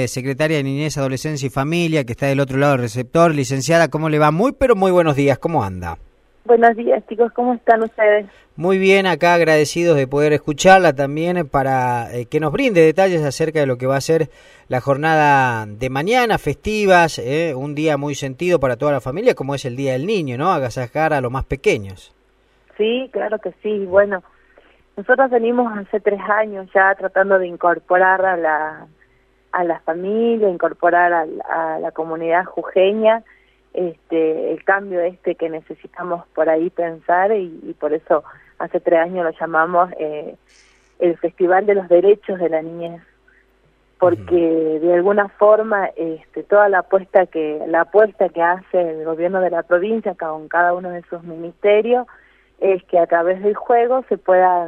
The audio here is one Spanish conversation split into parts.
secretaria de Niñez, Adolescencia y Familia, que está del otro lado del receptor. Licenciada, ¿cómo le va? Pero muy buenos días, ¿cómo anda? Buenos días, chicos, ¿cómo están ustedes? Muy bien, acá agradecidos de poder escucharla también para que nos brinde detalles acerca de lo que va a ser la jornada de mañana, festivas, un día muy sentido para toda la familia, como es el Día del Niño, ¿no? Agasajar a los más pequeños. Sí, claro que sí. Bueno, nosotros venimos hace 3 años ya tratando de incorporar a la familia, incorporar a la comunidad jujeña, el cambio que necesitamos por ahí pensar y por eso hace 3 años lo llamamos el Festival de los Derechos de la Niñez, porque de alguna forma toda la apuesta que hace el gobierno de la provincia con cada uno de sus ministerios es que a través del juego se pueda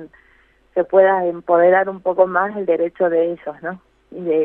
empoderar un poco más el derecho de ellos, ¿no? Y de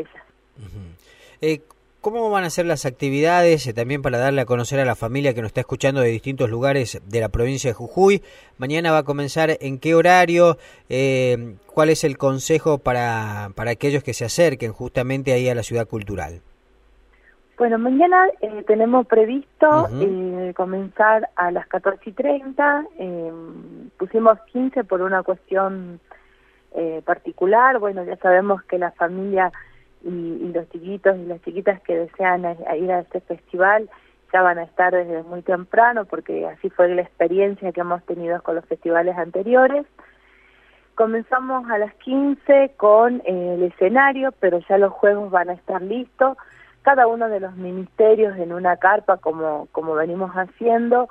ellas. ¿Cómo van a ser las actividades también para darle a conocer a la familia que nos está escuchando de distintos lugares de la provincia de Jujuy? Mañana va a comenzar ¿en qué horario? ¿Cuál es el consejo para aquellos que se acerquen justamente ahí a la ciudad cultural? Bueno, mañana tenemos previsto comenzar a las 14:30. Pusimos 15 por una cuestión particular. Bueno, ya sabemos que la familia y los chiquitos y las chiquitas que desean ir a este festival ya van a estar desde muy temprano, porque así fue la experiencia que hemos tenido con los festivales anteriores. Comenzamos a las 15 con el escenario, pero ya los juegos van a estar listos. Cada uno de los ministerios en una carpa, como venimos haciendo,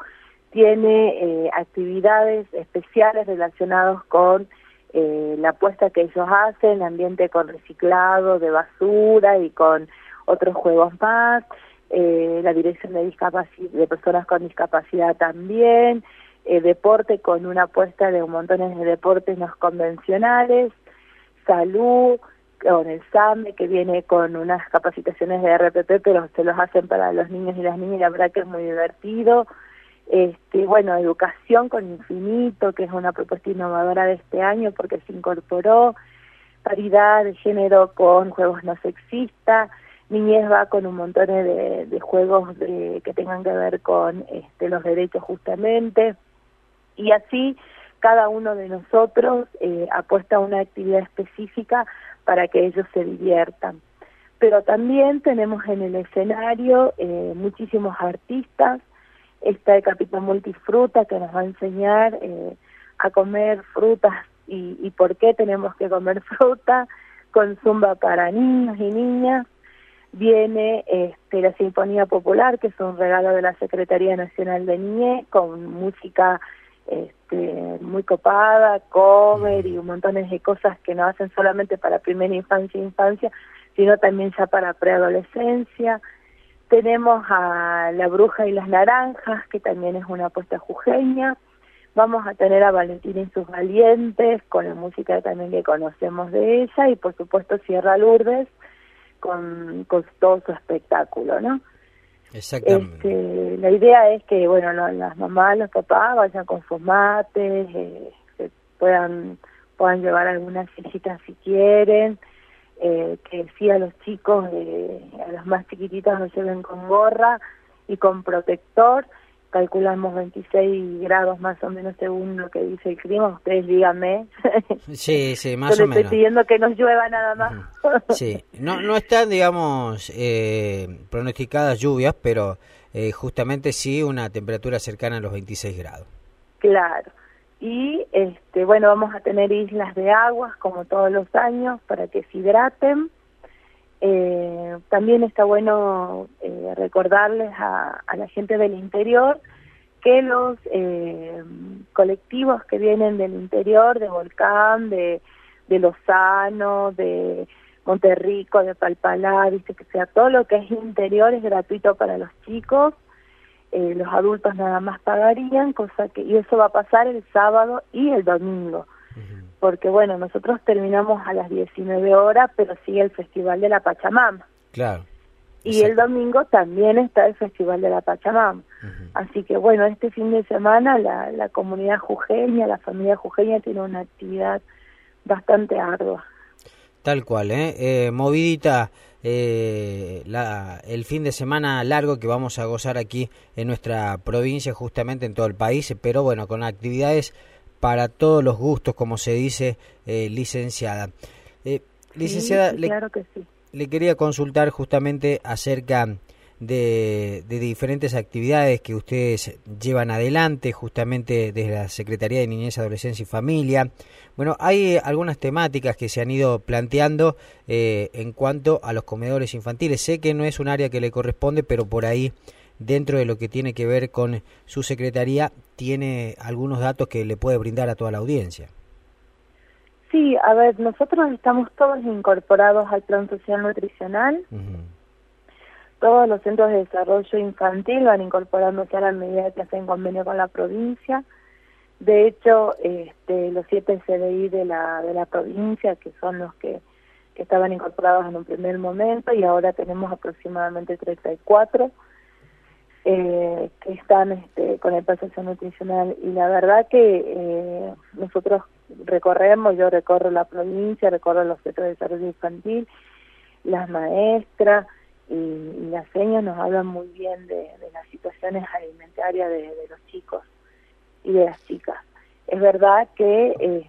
tiene actividades especiales relacionadas con la apuesta que ellos hacen, ambiente con reciclado de basura y con otros juegos más, la dirección de personas con discapacidad también, deporte con una apuesta de un montón de deportes no convencionales, salud, con el SAME, que viene con unas capacitaciones de RPP, pero se los hacen para los niños y las niñas, y la verdad que es muy divertido. Bueno, educación con infinito, que es una propuesta innovadora de este año porque se incorporó, paridad de género con juegos no sexistas, niñez va con un montón de juegos que tengan que ver con los derechos justamente, y así cada uno de nosotros apuesta a una actividad específica para que ellos se diviertan. Pero también tenemos en el escenario muchísimos artistas. Está el Capitán Multifruta, que nos va a enseñar a comer frutas y por qué tenemos que comer fruta, con zumba para niños y niñas. Viene la Sinfonía Popular, que es un regalo de la Secretaría Nacional de Niñez, con música muy copada, cover y un montón de cosas que no hacen solamente para primera infancia, sino también ya para preadolescencia. Tenemos a La Bruja y las Naranjas, que también es una apuesta jujeña. Vamos a tener a Valentina y sus Valientes, con la música también que conocemos de ella, y por supuesto Sierra Lourdes, con todo su espectáculo, ¿no? Exactamente. La idea es que, bueno, las mamás, los papás vayan con sus mates, que puedan llevar algunas sillitas si quieren, que sí a los chicos, a los más chiquititos los lleven con gorra y con protector. Calculamos 26 grados más o menos según lo que dice el clima. Ustedes díganme. Sí, más o menos. Estoy pidiendo que no llueva nada más. Sí, no están, digamos, pronosticadas lluvias, pero justamente sí una temperatura cercana a los 26 grados. Claro. Y bueno, vamos a tener islas de aguas como todos los años para que se hidraten. También está bueno recordarles a la gente del interior que los colectivos que vienen del interior, de Volcán, de Lozano, de Monterrico, de Palpalá, dice que sea todo lo que es interior es gratuito para los chicos. Los adultos nada más pagarían, y eso va a pasar el sábado y el domingo, porque bueno, nosotros terminamos a las 19 horas, pero sigue el Festival de la Pachamama. Claro. Y el domingo también está el Festival de la Pachamama. Así que bueno, este fin de semana la comunidad jujeña, la familia jujeña tiene una actividad bastante ardua. Tal cual, movidita el fin de semana largo que vamos a gozar aquí en nuestra provincia, justamente en todo el país, pero bueno, con actividades para todos los gustos, como se dice, licenciada. Licenciada, sí, claro que sí. Le quería consultar justamente acerca de diferentes actividades que ustedes llevan adelante justamente desde la Secretaría de Niñez, Adolescencia y Familia. Bueno, hay algunas temáticas que se han ido planteando en cuanto a los comedores infantiles. Sé que no es un área que le corresponde, pero por ahí, dentro de lo que tiene que ver con su secretaría, tiene algunos datos que le puede brindar a toda la audiencia. Sí, a ver, nosotros estamos todos incorporados al Plan Social Nutricional. Todos los centros de desarrollo infantil van incorporándose a la medida que hacen convenio con la provincia. De hecho, los 7 CDI de la provincia, que son los que estaban incorporados en un primer momento, y ahora tenemos aproximadamente 34 que están con el Plan Social Nutricional. Y la verdad que nosotros yo recorro la provincia, recorro los centros de desarrollo infantil, las maestras y las señas nos hablan muy bien de las situaciones alimentarias de los chicos y de las chicas. Es verdad que,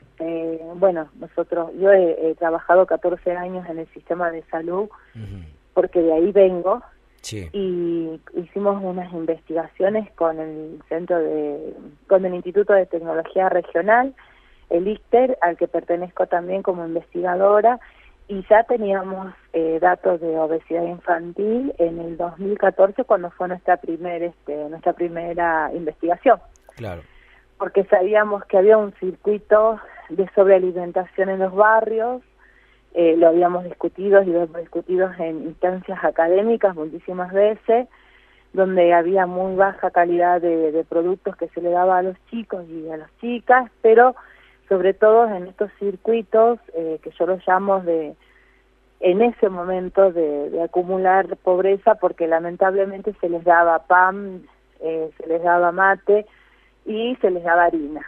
yo he trabajado 14 años en el sistema de salud, porque de ahí vengo, sí. Y hicimos unas investigaciones con el Instituto de Tecnología Regional, el ISTER, al que pertenezco también como investigadora, y ya teníamos datos de obesidad infantil en el 2014 cuando fue nuestra primera investigación. Claro. Porque sabíamos que había un circuito de sobrealimentación en los barrios, lo habíamos discutido y lo hemos discutido en instancias académicas muchísimas veces, donde había muy baja calidad de productos que se le daba a los chicos y a las chicas, pero sobre todo en estos circuitos que yo los llamo en ese momento de acumular pobreza, porque lamentablemente se les daba pan, se les daba mate y se les daba harinas.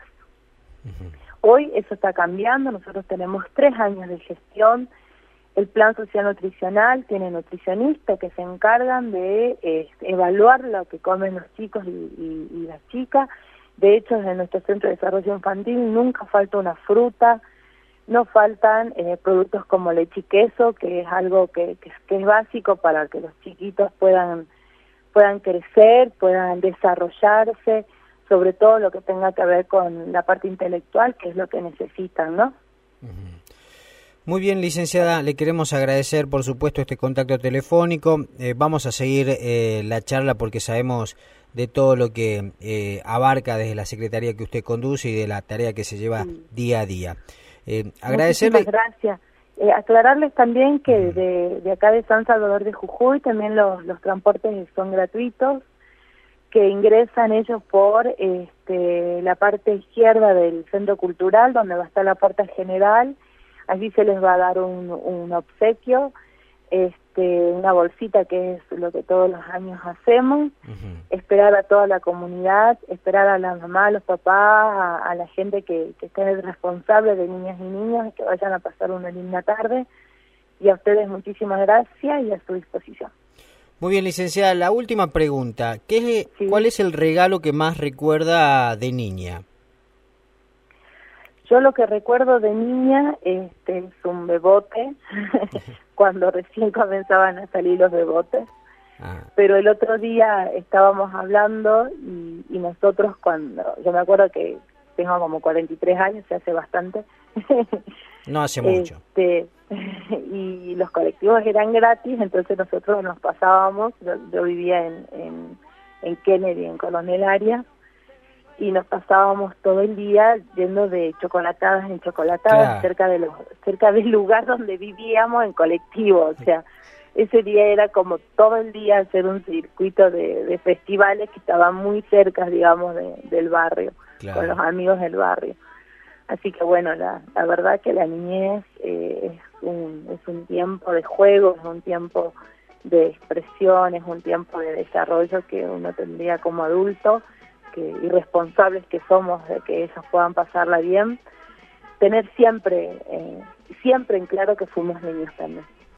Hoy eso está cambiando, nosotros tenemos 3 años de gestión, el Plan Social Nutricional tiene nutricionistas que se encargan de evaluar lo que comen los chicos y las chicas. De hecho, en nuestro Centro de Desarrollo Infantil nunca falta una fruta, no faltan productos como leche y queso, que es algo que es básico para que los chiquitos puedan crecer, puedan desarrollarse, sobre todo lo que tenga que ver con la parte intelectual, que es lo que necesitan, ¿no? Muy bien, licenciada, le queremos agradecer, por supuesto, este contacto telefónico. Vamos a seguir la charla porque sabemos de todo lo que abarca desde la secretaría que usted conduce y de la tarea que se lleva día a día. Agradecerle. Muchísimas gracias. Aclararles también que de acá de San Salvador de Jujuy también los transportes son gratuitos, que ingresan ellos por la parte izquierda del centro cultural, donde va a estar la puerta general. Allí se les va a dar un obsequio, una bolsita, que es lo que todos los años hacemos. Esperar a toda la comunidad, esperar a la mamá, a los papás, a la gente que esté responsable de niñas y niños, que vayan a pasar una linda tarde. Y a ustedes muchísimas gracias y a su disposición. Muy bien, licenciada, la última pregunta. ¿Cuál es el regalo que más recuerda de niña? Yo lo que recuerdo de niña es un bebote, cuando recién comenzaban a salir los bebotes. Pero el otro día estábamos hablando y nosotros yo me acuerdo que tengo como 43 años, se hace bastante. No hace mucho. Y los colectivos eran gratis, entonces nosotros nos pasábamos, yo vivía en Kennedy, en Coronel Arias, y nos pasábamos todo el día yendo de chocolatadas en chocolatadas, claro, cerca del lugar donde vivíamos en colectivo. O sea, ese día era como todo el día hacer un circuito de festivales que estaban muy cerca, digamos, del barrio, claro, con los amigos del barrio. Así que bueno, la verdad que la niñez es un tiempo de juego, es un tiempo de expresión, es un tiempo de desarrollo que uno tendría como adulto, y responsables que somos de que ellos puedan pasarla bien, tener siempre en claro que fuimos niños también.